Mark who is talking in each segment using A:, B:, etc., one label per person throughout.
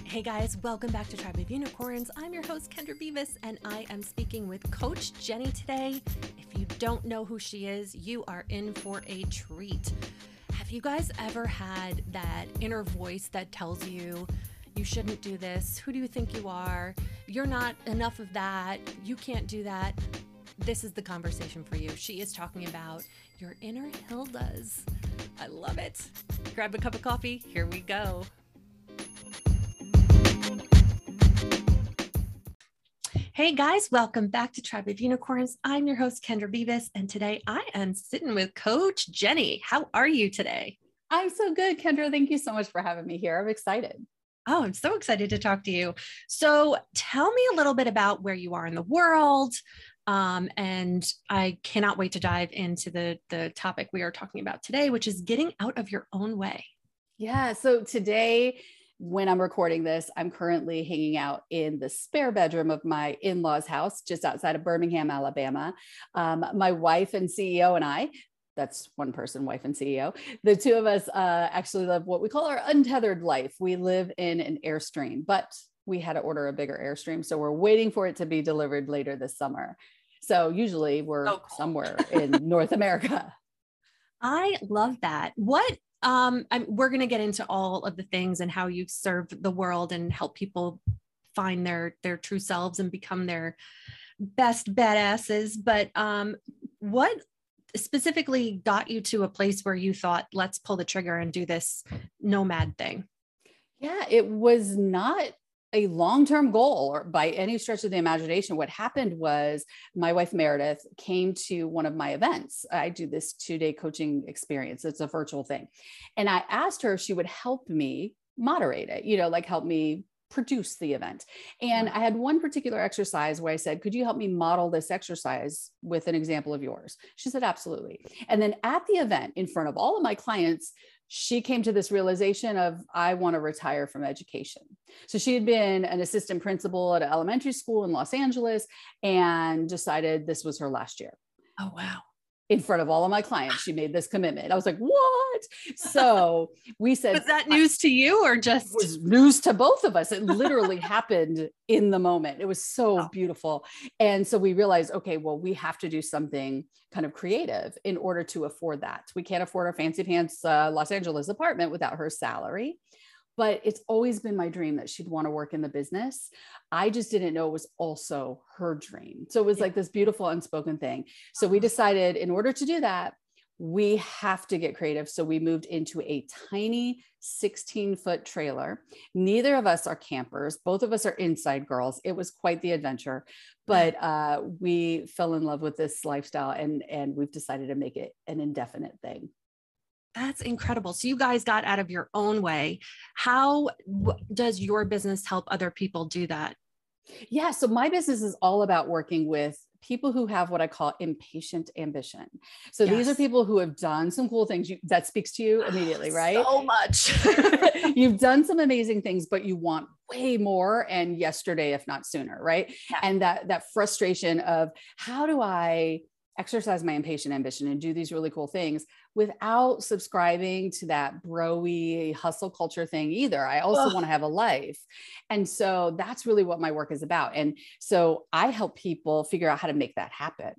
A: Hey guys, welcome back to Tribe of Unicorns. I'm your host, Kendra Beavis, and I am speaking with Coach Jenny today. If you don't know who she is, you are in for a treat. Have you guys ever had that inner voice that tells you, you shouldn't do this? Who do you think you are? You're not enough of that. You can't do that. This is the conversation for you. She is talking about your inner Hildas. I love it. Grab a cup of coffee. Here we go. Hey guys, welcome back to Tribe of Unicorns. I'm your host, Kendra Beavis, and today I am sitting with Coach Jenny. How are you today?
B: I'm so good, Kendra. Thank you so much for having me here. I'm excited.
A: Oh, I'm so excited to talk to you. So tell me a little bit about where you are in the world. And I cannot wait to dive into the topic we are talking about today, which is getting out of your own way.
B: Yeah. So today, when I'm recording this, I'm currently hanging out in the spare bedroom of my in-laws' house just outside of Birmingham, Alabama. My wife and CEO and I, that's one person, wife and CEO, the two of us actually live what we call our untethered life. We live in an Airstream, but we had to order a bigger Airstream. So we're waiting for it to be delivered later this summer. So usually we're somewhere in North America.
A: I love that. We're going to get into all of the things and how you serve the world and help people find their true selves and become their best badasses. But what specifically got you to a place where you thought, let's pull the trigger and do this nomad thing?
B: Yeah, it was not a long-term goal or by any stretch of the imagination. What happened was my wife Meredith came to one of my events. I do this 2-day coaching experience. It's a virtual thing. And I asked her if she would help me moderate it, like help me produce the event. And I had one particular exercise where I said, could you help me model this exercise with an example of yours? She said, absolutely. And then at the event in front of all of my clients, she came to this realization of, I want to retire from education. So she had been an assistant principal at an elementary school in Los Angeles and decided this was her last year.
A: Oh, wow.
B: In front of all of my clients, she made this commitment. I was like, what? So we said,
A: was that news to you or just?
B: It was news to both of us. It literally happened in the moment. It was so beautiful. And so we realized, okay, well, we have to do something kind of creative in order to afford that. We can't afford a fancy pants Los Angeles apartment without her salary. But it's always been my dream that she'd want to work in the business. I just didn't know it was also her dream. So it was like this beautiful unspoken thing. So we decided in order to do that, we have to get creative. So we moved into a tiny 16-foot trailer. Neither of us are campers. Both of us are inside girls. It was quite the adventure, but we fell in love with this lifestyle and we've decided to make it an indefinite thing.
A: That's incredible. So you guys got out of your own way. How does your business help other people do that?
B: Yeah. So my business is all about working with people who have what I call impatient ambition. So these are people who have done some cool things. That speaks to you immediately, right?
A: So much.
B: You've done some amazing things, but you want way more and yesterday, if not sooner, right? Yeah. And that frustration of how do I exercise my impatient ambition and do these really cool things without subscribing to that bro-y hustle culture thing either. I also want to have a life. And so that's really what my work is about. And so I help people figure out how to make that happen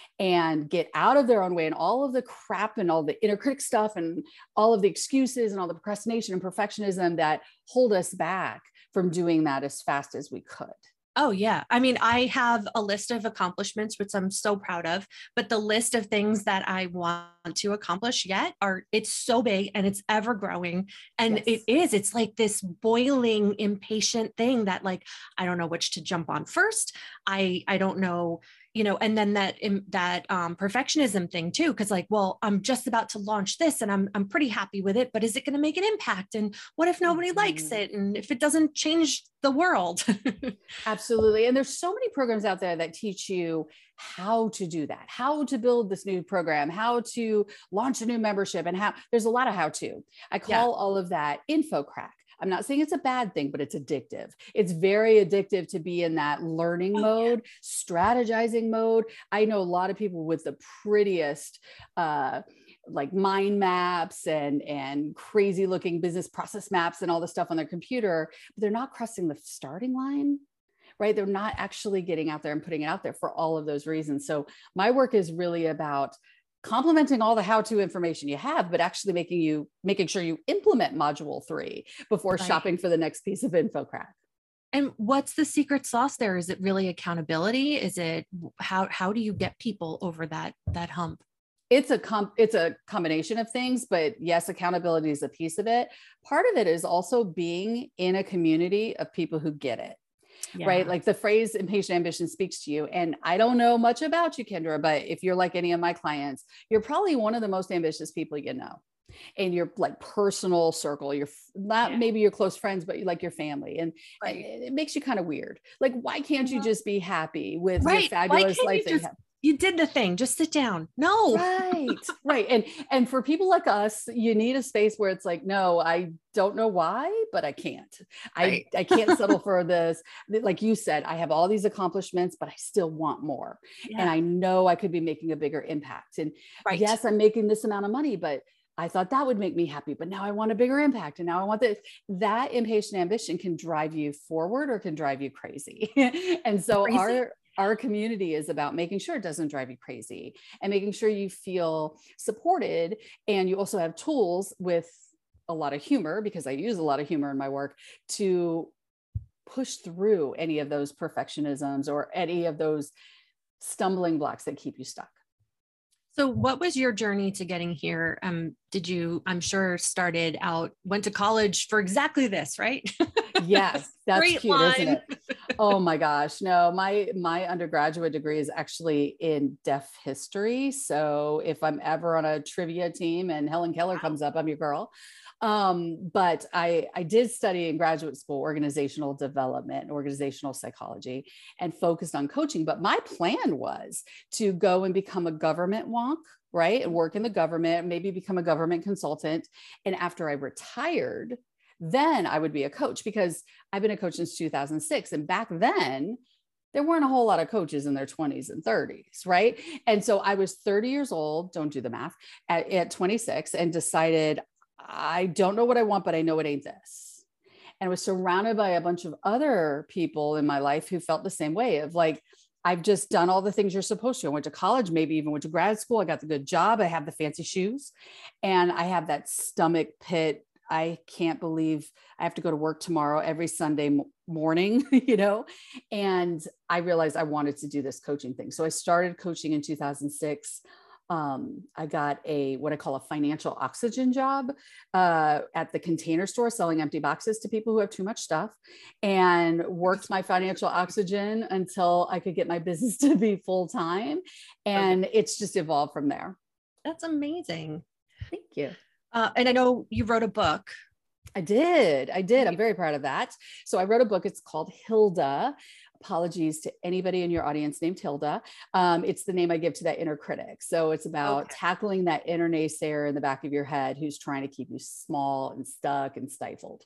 B: and get out of their own way and all of the crap and all the inner critic stuff and all of the excuses and all the procrastination and perfectionism that hold us back from doing that as fast as we could.
A: Oh, yeah. I mean, I have a list of accomplishments, which I'm so proud of, but the list of things that I want to accomplish it's so big and it's ever growing. And it's like this boiling, impatient thing that like, I don't know which to jump on first. I don't know, and then that perfectionism thing too. Cause like, well, I'm just about to launch this and I'm pretty happy with it, but is it going to make an impact? And what if nobody likes it? And if it doesn't change the world?
B: Absolutely. And there's so many programs out there that teach you how to do that, how to build this new program, how to launch a new membership, and there's a lot of how to. I call all of that info crack. I'm not saying it's a bad thing, but it's addictive. It's very addictive to be in that learning mode, strategizing mode. I know a lot of people with the prettiest like mind maps and crazy looking business process maps and all the stuff on their computer, but they're not crossing the starting line, right? They're not actually getting out there and putting it out there for all of those reasons. So my work is really about complementing all the how-to information you have, but actually making sure you implement module 3 before shopping for the next piece of info crack.
A: And what's the secret sauce there? Is it really accountability? Is it how do you get people over that hump?
B: It's a combination of things, but yes, accountability is a piece of it. Part of it is also being in a community of people who get it. Yeah. Right? Like the phrase impatient ambition speaks to you. And I don't know much about you, Kendra, but if you're like any of my clients, you're probably one of the most ambitious people you know. In your like personal circle, you're not maybe your close friends, but you like your family. And it makes you kind of weird. Like, why can't you just be happy with your fabulous life that you have?
A: You did the thing, just sit down. No.
B: Right. And for people like us, you need a space where it's like, no, I don't know why, but I can't. I can't settle for this. Like you said, I have all these accomplishments, but I still want more. Yeah. And I know I could be making a bigger impact. And yes, I'm making this amount of money, but I thought that would make me happy, but now I want a bigger impact. And now I want this. That impatient ambition can drive you forward or can drive you crazy. And so our community is about making sure it doesn't drive you crazy and making sure you feel supported. And you also have tools with a lot of humor, because I use a lot of humor in my work, to push through any of those perfectionisms or any of those stumbling blocks that keep you stuck.
A: So what was your journey to getting here? Did you, I'm sure, went to college for exactly this, right?
B: Yes, that's cute, isn't it? Oh my gosh. No, my undergraduate degree is actually in deaf history. So if I'm ever on a trivia team and Helen Keller comes up, I'm your girl. But I did study in graduate school organizational development, organizational psychology, and focused on coaching. But my plan was to go and become a government wonk, right? And work in the government, maybe become a government consultant. And after I retired, then I would be a coach, because I've been a coach since 2006. And back then, there weren't a whole lot of coaches in their 20s and 30s, right? And so I was 30 years old, don't do the math, at 26, and decided, I don't know what I want, but I know it ain't this. And I was surrounded by a bunch of other people in my life who felt the same way, of like, I've just done all the things you're supposed to. I went to college, maybe even went to grad school. I got the good job. I have the fancy shoes, and I have that stomach pit. I can't believe I have to go to work tomorrow every Sunday morning, and I realized I wanted to do this coaching thing. So I started coaching in 2006. I got what I call a financial oxygen job at the Container Store, selling empty boxes to people who have too much stuff, and worked my financial oxygen until I could get my business to be full time. And it's just evolved from there.
A: That's amazing.
B: Thank you.
A: And I know you wrote a book.
B: I did. I'm very proud of that. So I wrote a book. It's called Hilda. Apologies to anybody in your audience named Hilda. It's the name I give to that inner critic. So it's about tackling that inner naysayer in the back of your head who's trying to keep you small and stuck and stifled.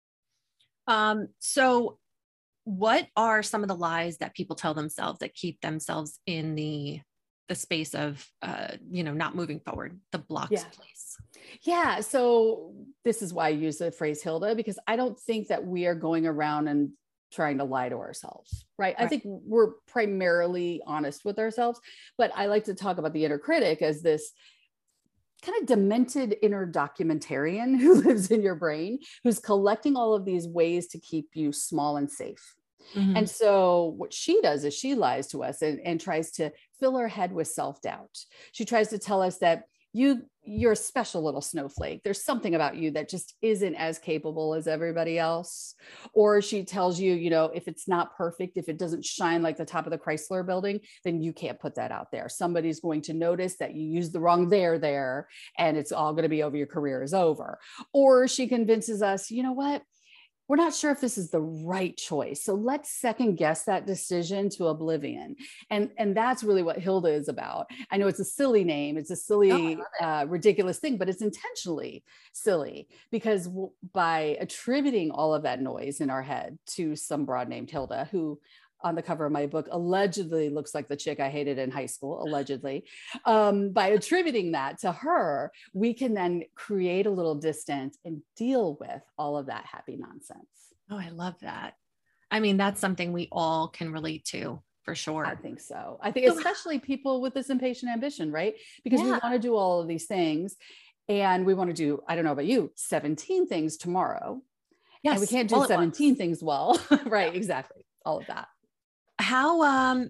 A: So what are some of the lies that people tell themselves that keep themselves in the space of, not moving forward, the blocked place?
B: Yeah. So this is why I use the phrase Hilda, because I don't think that we are going around and trying to lie to ourselves, right? I think we're primarily honest with ourselves, but I like to talk about the inner critic as this kind of demented inner documentarian who lives in your brain, who's collecting all of these ways to keep you small and safe. Mm-hmm. And so what she does is she lies to us and tries to fill our head with self-doubt. She tries to tell us that you're a special little snowflake. There's something about you that just isn't as capable as everybody else. Or she tells you, if it's not perfect, if it doesn't shine like the top of the Chrysler building, then you can't put that out there. Somebody's going to notice that you used the wrong there, and it's all going to be over. Your career is over. Or she convinces us, you know what? We're not sure if this is the right choice. So let's second guess that decision to oblivion. And that's really what Hilda is about. I know it's a silly name. It's a silly, ridiculous thing, but it's intentionally silly, because by attributing all of that noise in our head to some broad named Hilda, who on the cover of my book allegedly looks like the chick I hated in high school, allegedly. By attributing that to her, we can then create a little distance and deal with all of that happy nonsense.
A: Oh, I love that. I mean, that's something we all can relate to for sure.
B: I think so. I think especially people with this impatient ambition, right? Because we want to do all of these things and we want to do, I don't know about you, 17 things tomorrow. Yes. And we can't do 17 things well. Right. Exactly. All of that.
A: How,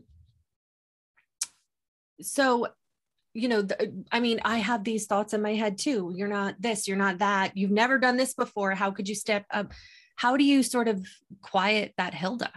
A: so, you know, I mean, I have these thoughts in my head too. You're not this, you're not that. You've never done this before. How could you step up? How do you sort of quiet that Hilda?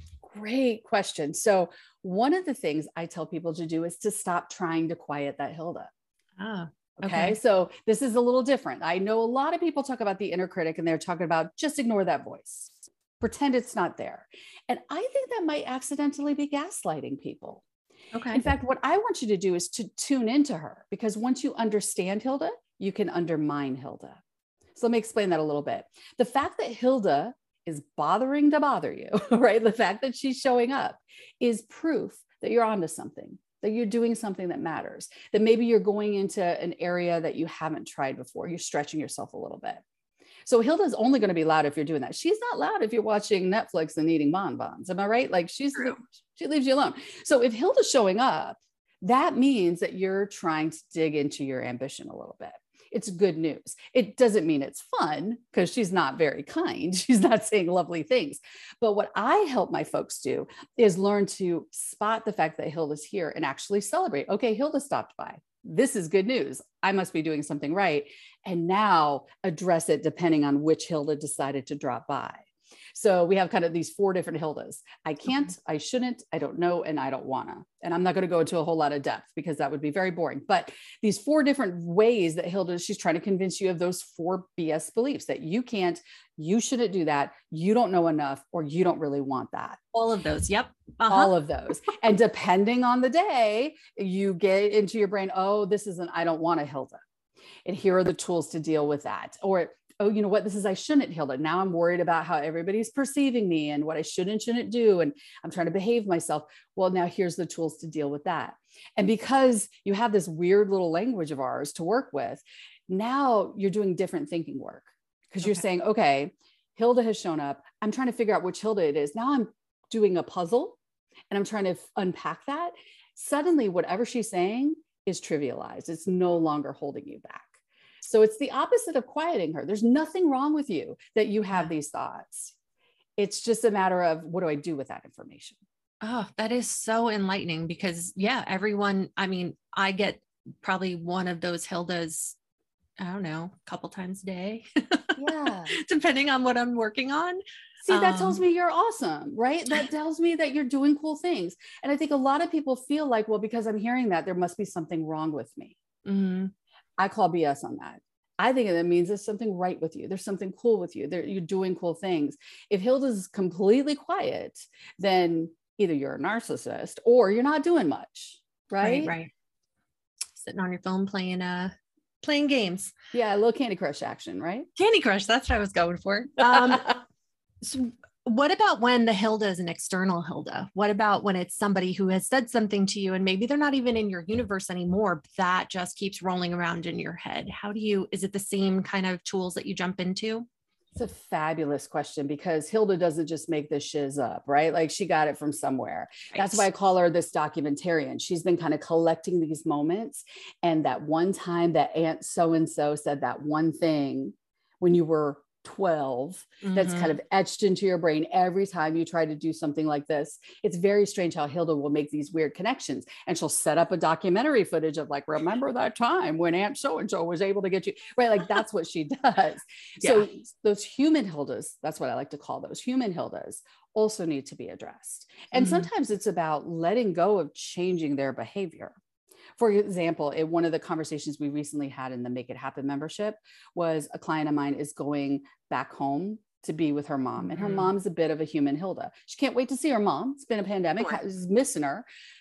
B: Great question. So one of the things I tell people to do is to stop trying to quiet that Hilda.
A: Ah,
B: okay. So this is a little different. I know a lot of people talk about the inner critic and they're talking about just ignore that voice, pretend it's not there. And I think that might accidentally be gaslighting people.
A: Okay.
B: In fact, what I want you to do is to tune into her, because once you understand Hilda, you can undermine Hilda. So let me explain that a little bit. The fact that Hilda is bothering to bother you, right? The fact that she's showing up is proof that you're onto something, that you're doing something that matters, that maybe you're going into an area that you haven't tried before. You're stretching yourself a little bit. So Hilda's only going to be loud if you're doing that. She's not loud if you're watching Netflix and eating bonbons. Am I right? Like she leaves you alone. So if Hilda's showing up, that means that you're trying to dig into your ambition a little bit. It's good news. It doesn't mean it's fun because she's not very kind. She's not saying lovely things. But what I help my folks do is learn to spot the fact that Hilda's here and actually celebrate. Okay, Hilda stopped by. This is good news. I must be doing something right. And now address it depending on which Hilda decided to drop by. So we have kind of these 4 different Hildas. I can't, I shouldn't, I don't know, and I don't wanna. And I'm not going to go into a whole lot of depth because that would be very boring. But these 4 different ways that Hilda, she's trying to convince you of those 4 BS beliefs that you can't, you shouldn't do that, you don't know enough, or you don't really want that.
A: All of those. Yep.
B: All of those. And depending on the day, you get into your brain, oh, this is an I don't want a Hilda. And here are the tools to deal with that. Or, oh, you know what? This is I shouldn't, Hilda. Now I'm worried about how everybody's perceiving me and what I should and shouldn't do. And I'm trying to behave myself. Well, now here's the tools to deal with that. And because you have this weird little language of ours to work with, now you're doing different thinking work because you're saying, okay, Hilda has shown up. I'm trying to figure out which Hilda it is. Now I'm doing a puzzle and I'm trying to unpack that. Suddenly, whatever she's saying is trivialized. It's no longer holding you back. So it's the opposite of quieting her. There's nothing wrong with you that you have these thoughts. It's just a matter of what do I do with that information?
A: Oh, that is so enlightening because everyone, I mean, I get probably one of those Hildas, I don't know, a couple times a day.
B: Yeah.
A: Depending on what I'm working on.
B: See, that tells me you're awesome, right? That tells me that you're doing cool things. And I think a lot of people feel like, well, because I'm hearing that, there must be something wrong with me.
A: Mm-hmm.
B: I call BS on that. I think that means there's something right with you. There's something cool with you. You're doing cool things. If Hilda's completely quiet, then either you're a narcissist or you're not doing much, right?
A: Right. Sitting on your phone playing games.
B: Yeah, a little Candy Crush action, right?
A: Candy Crush, that's what I was going for. So what about when the Hilda is an external Hilda? What about when it's somebody who has said something to you and maybe they're not even in your universe anymore, but that just keeps rolling around in your head? Is it the same kind of tools that you jump into?
B: It's a fabulous question because Hilda doesn't just make this shiz up, right? Like she got it from somewhere. Right. That's why I call her this documentarian. She's been kind of collecting these moments. And that one time that Aunt so-and-so said that one thing when you were 12, that's kind of etched into your brain every time you try to do something like this. It's very strange how Hilda will make these weird connections and she'll set up a documentary footage of like, remember that time when Aunt so-and-so was able to get you, right? Like that's what she does. So those human Hildas, that's what I like to call those human Hildas, also need to be addressed. And sometimes it's about letting go of changing their behavior. For example, one of the conversations we recently had in the Make It Happen membership was a client of mine is going back home to be with her mom. And her mom's a bit of a human Hilda. She can't wait to see her mom. It's been a pandemic, is missing her.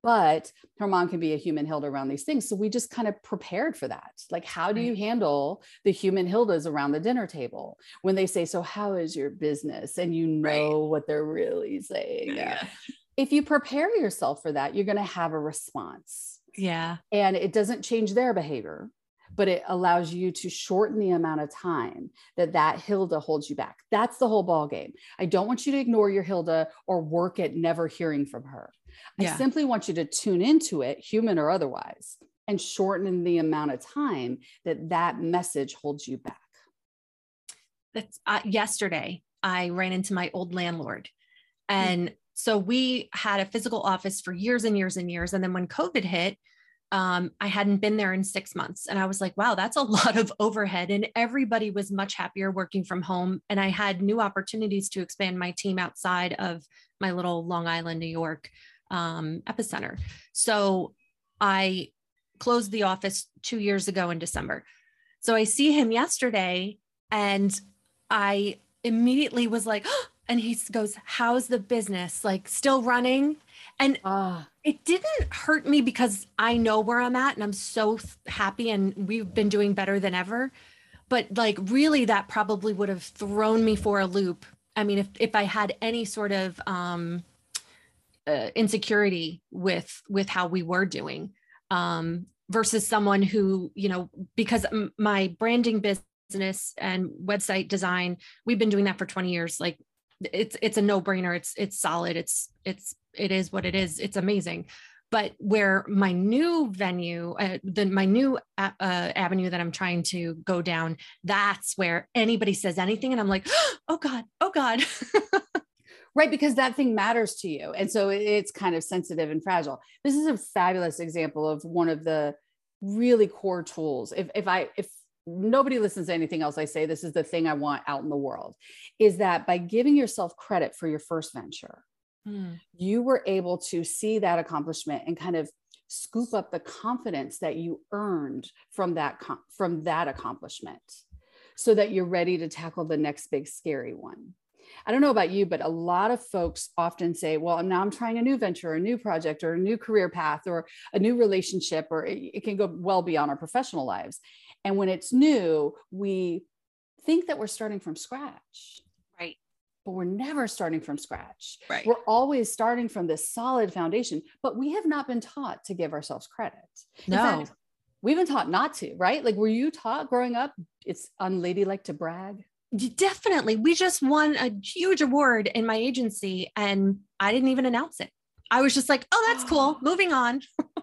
B: but her mom can be a human Hilda around these things. So we just kind of prepared for that. Like, how do you handle the human Hildas around the dinner table when they say, so how is your business? And you know what they're really saying.
A: Yeah.
B: If you prepare yourself for that, you're going to have a response.
A: Yeah.
B: And it doesn't change their behavior, but it allows you to shorten the amount of time that Hilda holds you back. That's the whole ball game. I don't want you to ignore your Hilda or work at never hearing from her. I simply want you to tune into it, human or otherwise, and shorten the amount of time that message holds you back.
A: That's yesterday I ran into my old landlord, and so we had a physical office for years and years and years. And then when COVID hit, I hadn't been there in 6 months, and I was like, wow, that's a lot of overhead. And everybody was much happier working from home. And I had new opportunities to expand my team outside of my little Long Island, New York epicenter. So I closed the office 2 years ago in December. So I see him yesterday, and I immediately was like, oh, and he goes, how's the business? Like, still running? And it didn't hurt me because I know where I'm at and I'm so happy and we've been doing better than ever. But like, really, that probably would have thrown me for a loop. I mean, if I had any sort of insecurity with how we were doing, versus someone who, you know, because my branding business and website design, we've been doing that for 20 years. Like, it's a no-brainer. It's solid. It is what it is. It's amazing. But where my new venue, my new avenue that I'm trying to go down, that's where anybody says anything. And I'm like, oh God, oh God.
B: Right. Because that thing matters to you. And so it's kind of sensitive and fragile. This is a fabulous example of one of the really core tools. If nobody listens to anything else I say, this is the thing I want out in the world, is that by giving yourself credit for your first venture, you were able to see that accomplishment and kind of scoop up the confidence that you earned from that accomplishment so that you're ready to tackle the next big scary one. I don't know about you, but a lot of folks often say, well, now I'm trying a new venture, or a new project, or a new career path, or a new relationship, or it can go well beyond our professional lives. And when it's new, we think that we're starting from scratch.
A: Right.
B: But we're never starting from scratch.
A: Right.
B: We're always starting from this solid foundation, but we have not been taught to give ourselves credit.
A: No.
B: In fact, we've been taught not to, right? Like, were you taught growing up, it's unladylike to brag?
A: Definitely. We just won a huge award in my agency and I didn't even announce it. I was just like, oh, that's cool. Moving on.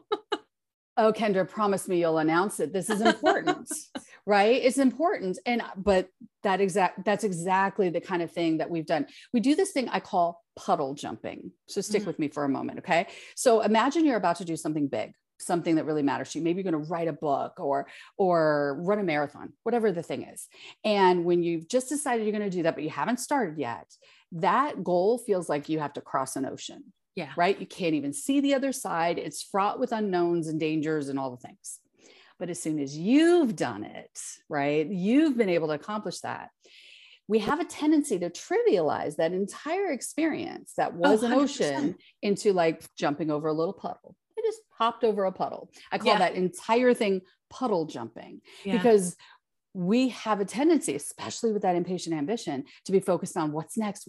B: Oh, Kendra, promise me you'll announce it. This is important, right? It's important. But that's exactly the kind of thing that we've done. We do this thing I call puddle jumping. So stick with me for a moment. Okay. So imagine you're about to do something big, something that really matters to you. Maybe you're going to write a book or run a marathon, whatever the thing is. And when you've just decided you're going to do that, but you haven't started yet, that goal feels like you have to cross an ocean.
A: Yeah.
B: Right. You can't even see the other side. It's fraught with unknowns and dangers and all the things. But as soon as you've done it, right, you've been able to accomplish that. We have a tendency to trivialize that entire experience that was an ocean into like jumping over a little puddle. I just hopped over a puddle. I call that entire thing puddle jumping because we have a tendency, especially with that impatient ambition, to be focused on what's next,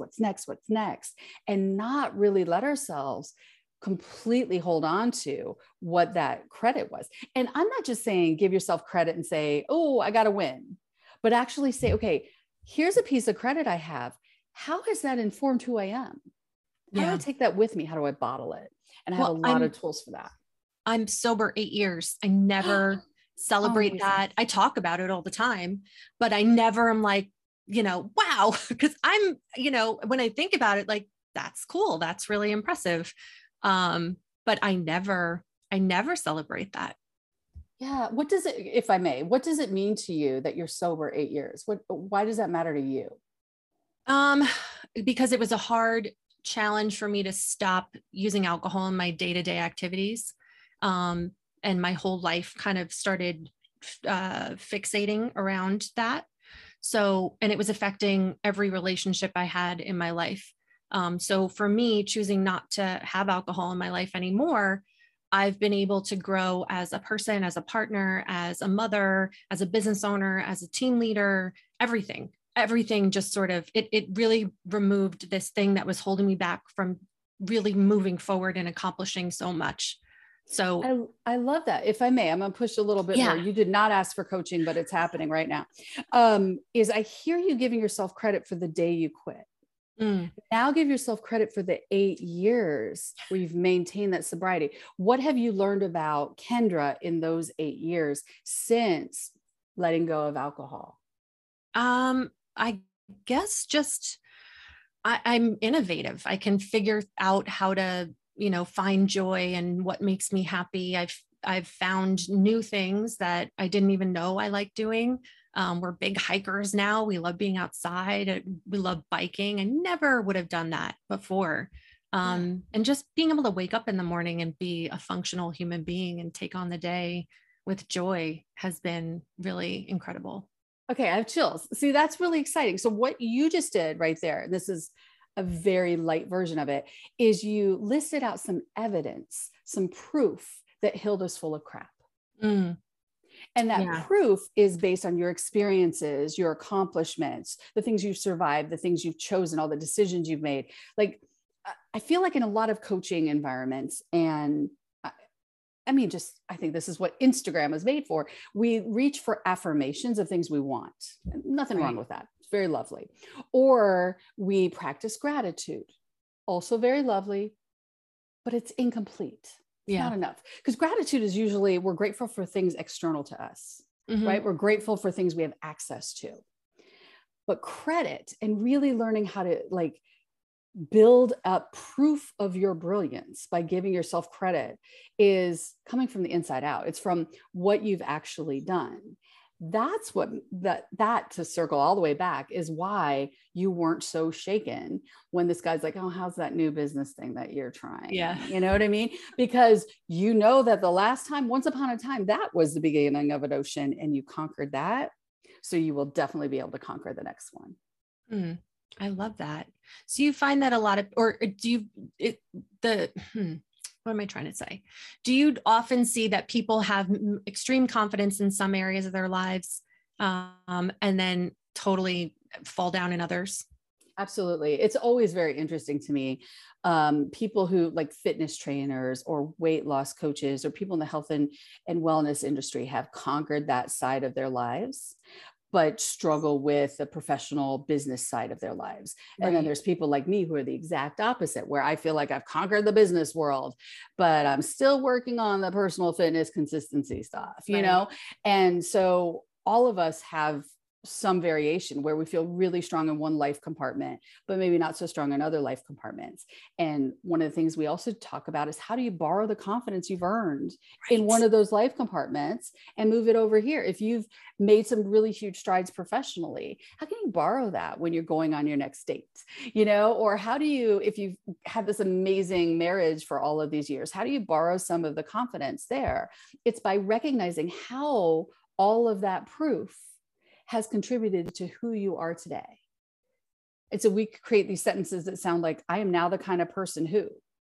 B: and not really let ourselves completely hold on to what that credit was. And I'm not just saying give yourself credit and say, oh, I got to win, but actually say, okay, here's a piece of credit I have. How has that informed who I am? How do I take that with me? How do I bottle it? And I have a lot of tools for that.
A: I'm sober 8 years. I never celebrate that. I talk about it all the time, but I never am like, you know, wow, because I'm, you know, when I think about it, like, that's cool. That's really impressive. But I never celebrate that.
B: Yeah. What does it, if I may, what does it mean to you that you're sober 8 years? Why does that matter to you?
A: Because it was a hard challenge for me to stop using alcohol in my day-to-day activities. And my whole life kind of started fixating around that. So, and it was affecting every relationship I had in my life. So for me, choosing not to have alcohol in my life anymore I've been able to grow as a person, as a partner, as a mother, as a business owner, as a team leader, everything just sort of, it really removed this thing that was holding me back from really moving forward and accomplishing so much. So
B: I love that. If I may, I'm going to push a little bit more. You did not ask for coaching, but it's happening right now. Is I hear you giving yourself credit for the day you quit. Now give yourself credit for the 8 years where you've maintained that sobriety. What have you learned about Kendra in those 8 years since letting go of alcohol?
A: I guess just I'm innovative. I can figure out how to, find joy and what makes me happy. I've found new things that I didn't even know I like doing. We're big hikers now. We love being outside. We love biking. I never would have done that before. And just being able to wake up in the morning and be a functional human being and take on the day with joy has been really incredible.
B: Okay, I have chills. See, that's really exciting. So what you just did right there, this is a very light version of it, is you listed out some evidence, some proof that Hilda's full of crap. And that proof is based on your experiences, your accomplishments, the things you've survived, the things you've chosen, all the decisions you've made. Like, I feel like in a lot of coaching environments, and I think this is what Instagram is made for. We reach for affirmations of things we want. Nothing wrong with that. It's very lovely. Or we practice gratitude. Also very lovely, but it's incomplete. It's not enough. Because gratitude is usually, we're grateful for things external to us, right? We're grateful for things we have access to. But credit and really learning how to build up proof of your brilliance by giving yourself credit is coming from the inside out. It's from what you've actually done. That's what that to circle all the way back is why you weren't so shaken when this guy's like, oh, how's that new business thing that you're trying?
A: Yeah.
B: You know what I mean? Because you know that the last time, once upon a time, that was the beginning of an ocean and you conquered that. So you will definitely be able to conquer the next one.
A: I love that. So you find that a lot of, or do you, what am I trying to say? Do you often see that people have extreme confidence in some areas of their lives, and then totally fall down in others?
B: Absolutely. It's always very interesting to me. People who like fitness trainers or weight loss coaches or people in the health and wellness industry have conquered that side of their lives, but struggle with the professional business side of their lives. Right. And then there's people like me who are the exact opposite, where I feel like I've conquered the business world, but I'm still working on the personal fitness consistency stuff, you know? And so all of us have some variation where we feel really strong in one life compartment, but maybe not so strong in other life compartments. And one of the things we also talk about is how do you borrow the confidence you've earned in one of those life compartments and move it over here? If you've made some really huge strides professionally, how can you borrow that when you're going on your next date, you know? Or how do you, if you've had this amazing marriage for all of these years, how do you borrow some of the confidence there? It's by recognizing how all of that proof has contributed to who you are today. And so we create these sentences that sound like, I am now the kind of person who,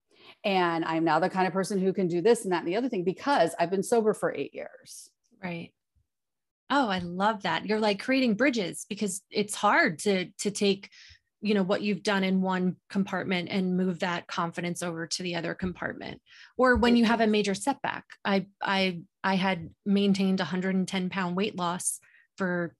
B: and I'm now the kind of person who can do this and that and the other thing, because I've been sober for 8 years.
A: Right. Oh, I love that. You're like creating bridges, because it's hard to take, you know, what you've done in one compartment and move that confidence over to the other compartment. Or when you have a major setback. I had maintained 110-pound weight loss for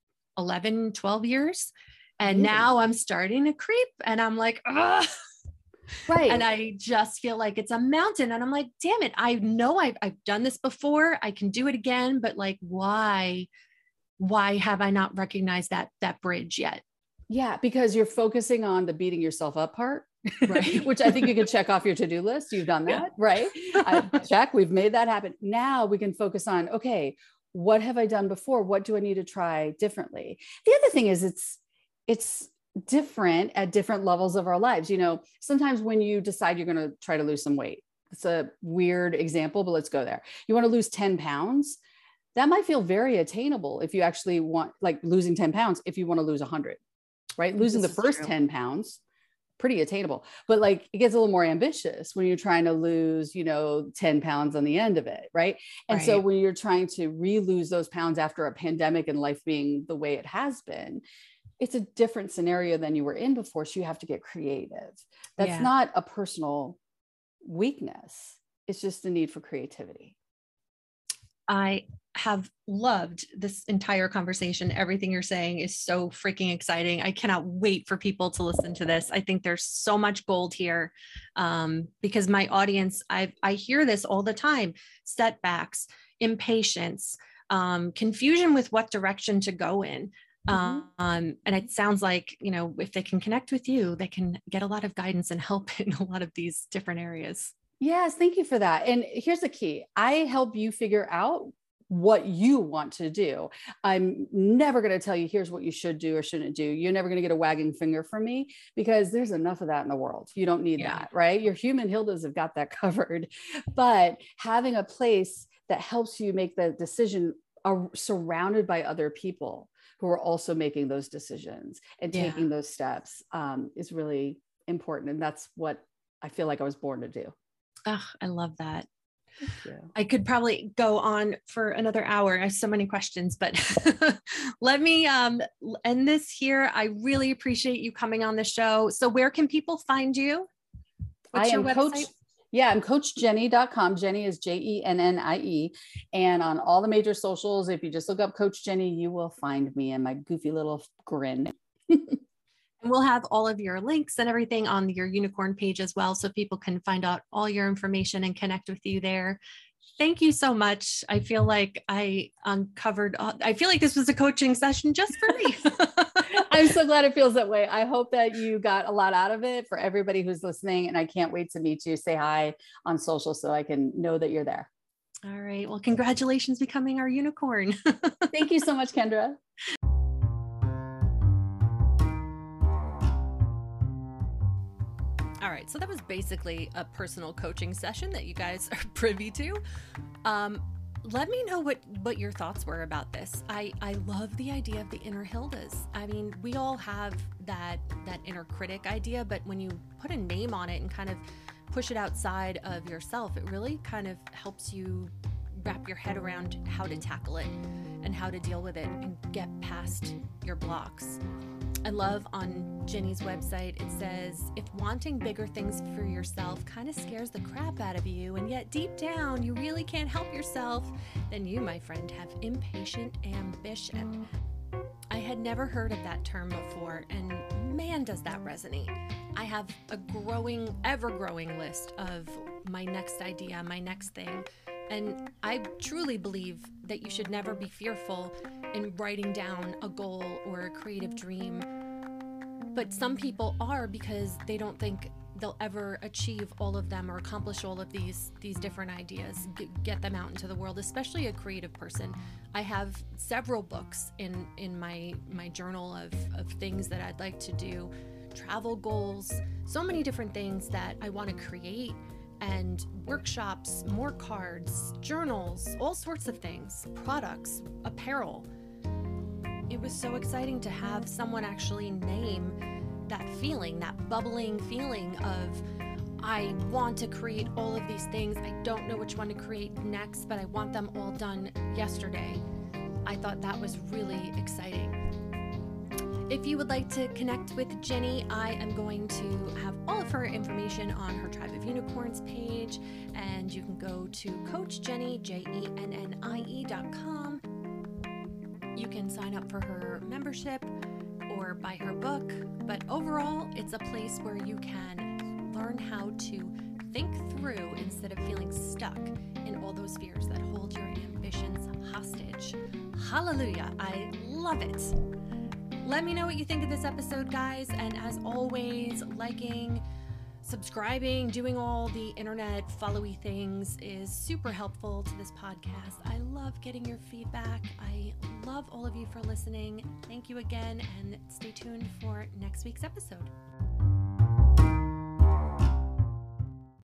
A: 11, 12 years. And now I'm starting to creep and I'm like, ugh. Right. And I just feel like it's a mountain and I'm like, damn it. I know I've done this before. I can do it again, but like, why have I not recognized that bridge yet?
B: Yeah. Because you're focusing on the beating yourself up part, right? Which I think you can check off your to-do list. You've done that, right? Check. We've made that happen. Now we can focus on, okay, what have I done before? What do I need to try differently? The other thing is it's different at different levels of our lives. You know, sometimes when you decide you're going to try to lose some weight, it's a weird example, but let's go there. You want to lose 10 pounds. That might feel very attainable if you actually want, like losing 10 pounds, if you want to lose 100, right? Losing the first 10 pounds, pretty attainable, but like it gets a little more ambitious when you're trying to lose, 10 pounds on the end of it. Right. And so when you're trying to re-lose those pounds after a pandemic and life being the way it has been, it's a different scenario than you were in before. So you have to get creative. That's not a personal weakness. It's just a need for creativity.
A: I have loved this entire conversation. Everything you're saying is so freaking exciting. I cannot wait for people to listen to this. I think there's so much gold here, because my audience, I hear this all the time: setbacks, impatience, confusion with what direction to go in. And it sounds like, if they can connect with you, they can get a lot of guidance and help in a lot of these different areas.
B: Yes. Thank you for that. And here's the key. I help you figure out what you want to do. I'm never going to tell you, here's what you should do or shouldn't do. You're never going to get a wagging finger from me, because there's enough of that in the world. You don't need that, right? Your human Hildas have got that covered. But having a place that helps you make the decision surrounded by other people who are also making those decisions and taking those steps is really important. And that's what I feel like I was born to do.
A: Oh, I love that. I could probably go on for another hour. I have so many questions, but let me end this here. I really appreciate you coming on the show. So where can people find you? What's your website?
B: I'm coachjennie.com. Jennie is Jennie. And on all the major socials, if you just look up Coach Jennie, you will find me and my goofy little grin.
A: And we'll have all of your links and everything on your unicorn page as well, so people can find out all your information and connect with you there. Thank you so much. I feel like I feel like this was a coaching session just for me.
B: I'm so glad it feels that way. I hope that you got a lot out of it for everybody who's listening. And I can't wait to meet you. Say hi on social so I can know that you're there.
A: All right. Well, congratulations becoming our unicorn.
B: Thank you so much, Kendra.
A: All right, so that was basically a personal coaching session that you guys are privy to. Let me know what your thoughts were about this. I love the idea of the inner Hildas. I mean, we all have that inner critic idea, but when you put a name on it and kind of push it outside of yourself, it really kind of helps you wrap your head around how to tackle it and how to deal with it and get past your blocks. I love on Jennie's website, it says, if wanting bigger things for yourself kind of scares the crap out of you, and yet deep down you really can't help yourself, then you, my friend, have impatient ambition. I had never heard of that term before, and man, does that resonate. I have a ever-growing list of my next idea, my next thing. And I truly believe that you should never be fearful in writing down a goal or a creative dream. But some people are, because they don't think they'll ever achieve all of them or accomplish all of these different ideas, get them out into the world, especially a creative person. I have several books in my journal of things that I'd like to do, travel goals, so many different things that I want to create, and workshops, more cards, journals, all sorts of things, products, apparel. It was so exciting to have someone actually name that feeling, that bubbling feeling of, I want to create all of these things. I don't know which one to create next, but I want them all done yesterday. I thought that was really exciting. If you would like to connect with Jennie, I am going to have all of her information on her Tribe of Unicorns page, and you can go to CoachJennie, JENNIE.com. You can sign up for her membership or buy her book, but overall, it's a place where you can learn how to think through instead of feeling stuck in all those fears that hold your ambitions hostage. Hallelujah. I love it. Let me know what you think of this episode, guys. And as always, liking, subscribing, doing all the internet followy things is super helpful to this podcast. I love getting your feedback. I love all of you for listening. Thank you again, and stay tuned for next week's episode.